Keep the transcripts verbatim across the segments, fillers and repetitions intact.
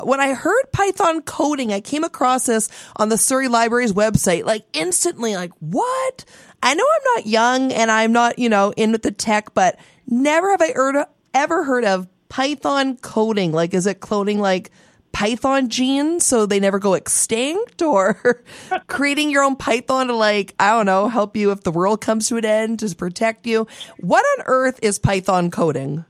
When I heard Python coding, I came across this on the Surrey Library's website, like instantly, like, what? I know I'm not young and I'm not, you know, in with the tech, but never have I heard, ever heard of Python coding. Like, is it cloning like Python genes so they never go extinct, or creating your own Python to, like, I don't know, help you if the world comes to an end, to protect you? What on earth is Python coding?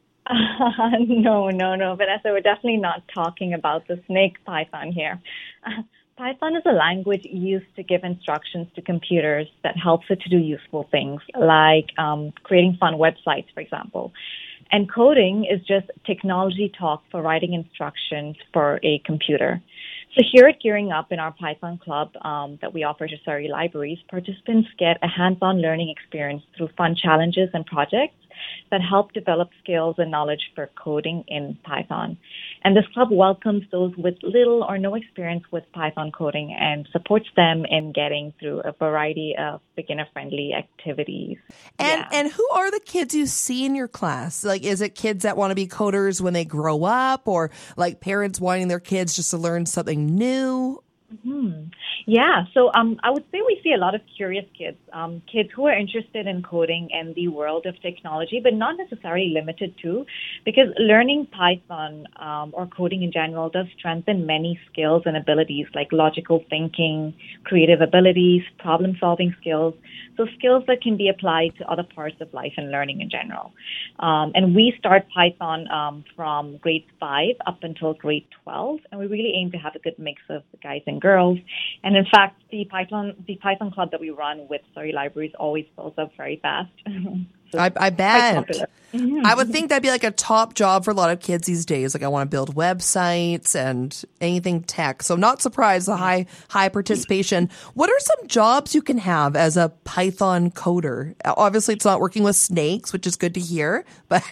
Uh, no, no, no, Vanessa, we're definitely not talking about the snake Python here. Uh, Python is a language used to give instructions to computers that helps it to do useful things, like um, creating fun websites, for example. And coding is just technology talk for writing instructions for a computer. So here at Gearing Up in our Python club um, that we offer to Surrey Libraries, participants get a hands-on learning experience through fun challenges and projects that help develop skills and knowledge for coding in Python. And this club welcomes those with little or no experience with Python coding and supports them in getting through a variety of beginner-friendly activities. And yeah. and who are the kids you see in your class? Like, is it kids that want to be coders when they grow up, or like parents wanting their kids just to learn something new? Mm-hmm. Yeah, so um, I would say we see a lot of curious kids, um, kids who are interested in coding and the world of technology, but not necessarily limited to, because learning Python um, or coding in general does strengthen many skills and abilities like logical thinking, creative abilities, problem-solving skills, so skills that can be applied to other parts of life and learning in general. Um, and we start Python um, from grade five up until grade twelve, and we really aim to have a good mix of guys and girls. And in fact, the Python the Python club that we run with Surrey Libraries always fills up very fast. So I, I bet. Mm-hmm. I would think that'd be like a top job for a lot of kids these days. Like, I want to build websites and anything tech. So I'm not surprised the high high participation. What are some jobs you can have as a Python coder? Obviously, it's not working with snakes, which is good to hear. But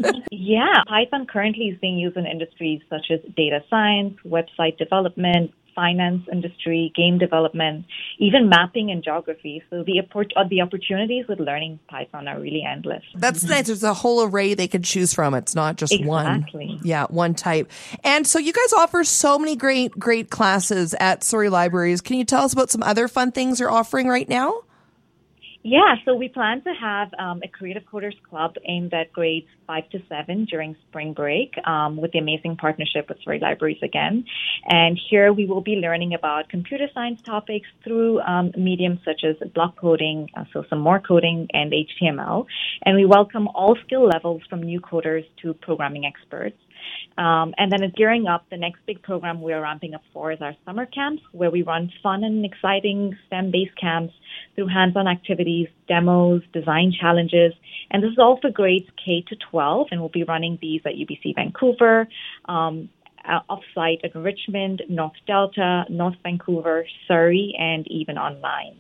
yeah, Python currently is being used in industries such as data science, website development, finance industry, game development, even mapping and geography. So the the opportunities with learning Python are really endless. That's nice. There's a whole array they can choose from. It's not just exactly. one. Yeah, one type. And so you guys offer so many great, great classes at Surrey Libraries. Can you tell us about some other fun things you're offering right now? Yeah, so we plan to have um, a Creative Coders Club aimed at grades five to seven during spring break um, with the amazing partnership with Surrey Libraries again. And here we will be learning about computer science topics through um, mediums such as block coding, uh, so some more coding, and H T M L. And we welcome all skill levels from new coders to programming experts. Um, and then at Gearing Up, the next big program we're ramping up for is our summer camps, where we run fun and exciting STEM-based camps through hands-on activities, demos, design challenges. And this is all for grades K to twelve, and we'll be running these at U B C Vancouver, um, uh, off-site at Richmond, North Delta, North Vancouver, Surrey, and even online.